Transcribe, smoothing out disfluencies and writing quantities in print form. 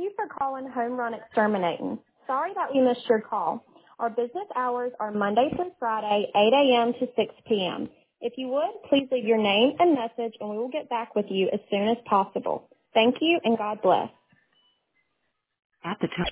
you for calling Home Run Exterminating. Sorry that we missed your call. Our business hours are Monday through Friday, 8 a.m. to 6 p.m. If you would, please leave your name and message, and we will get back with you as soon as possible. Thank you, and God bless. At the time.